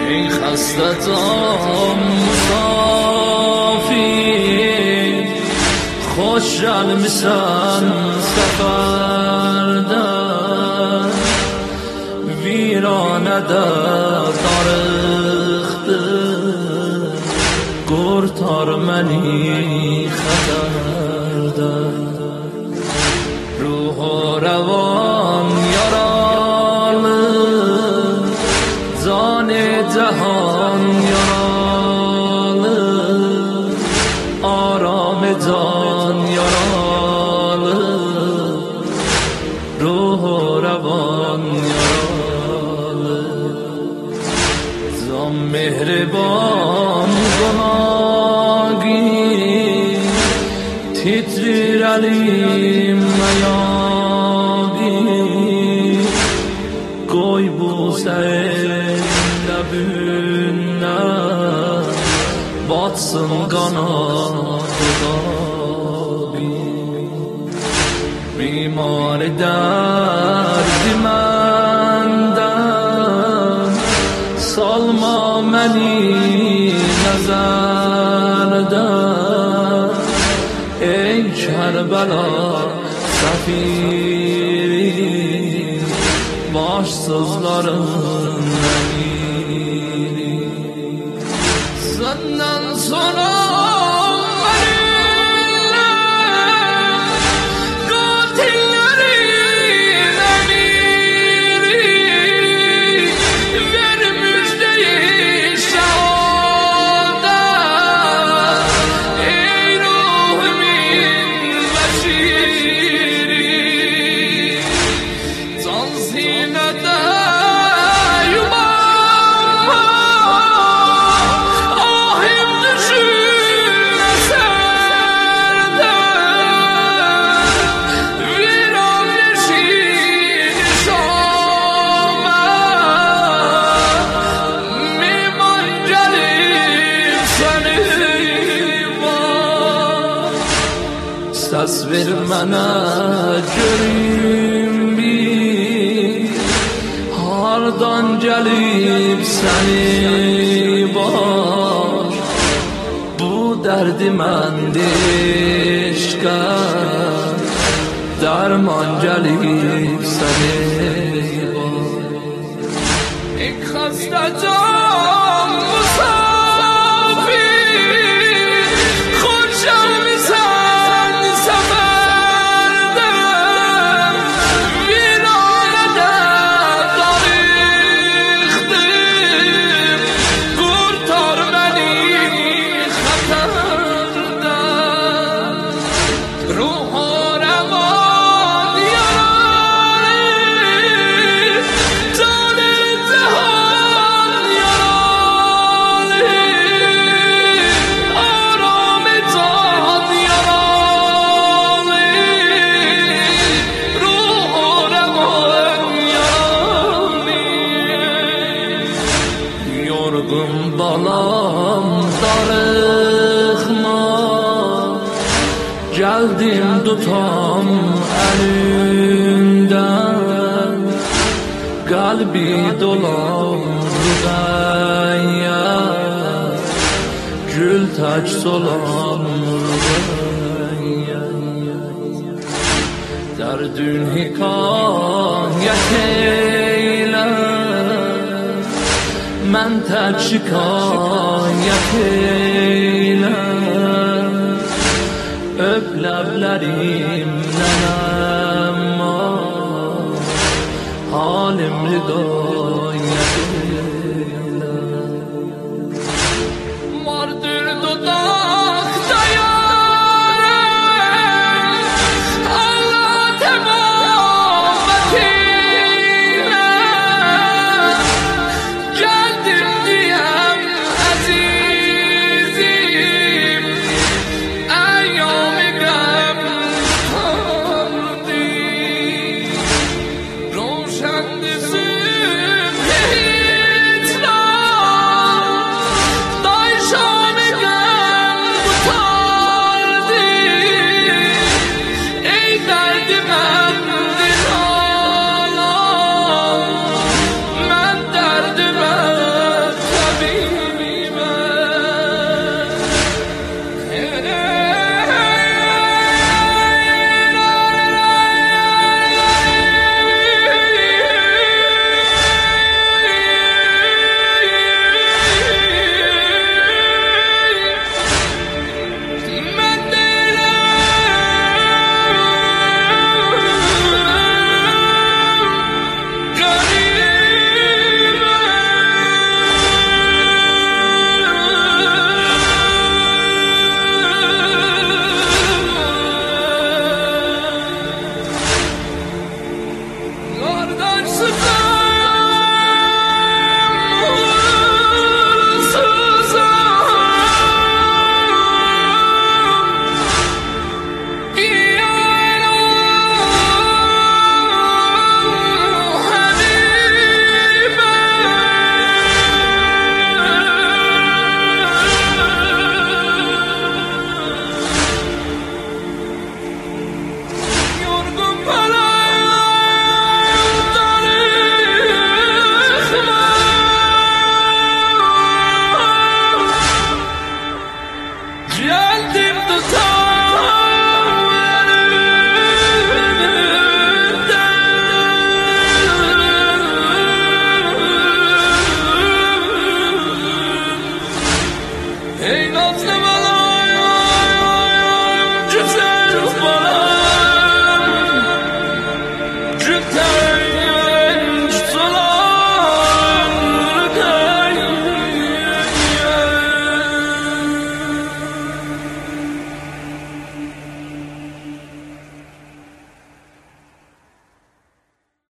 ای خستتم مسافر خوشحال میشن سفرده ویرانه درخته گرتار منی خطرده روح و روان یارانه زان جهان یارانه آرام جان یارانه روح و روان یارانه زان مهربان گناهی تیتری علیم میاگی گوی بوسه لبونه batsın kanatına Bimar derdimenden salma məni nəzərdən ey Kərbəla səfiri başsızların əmiri senden sonra benimle katillerin emiri ver müjdeyi şehadet ey ruhumun beşiri tanzinede Səs ver mənə görüm bir hardan gəlib səni var bu dərdi məndə eşqə dərman gəlib səni var ey xəstə can yorgun balam darıxma geldim tutam elinden kalbi dolan rüzgâya gül taç solan rüzgâya derdün hikayet eyle mən tək şikayət eylə öp ləblərimdən əmma halim rida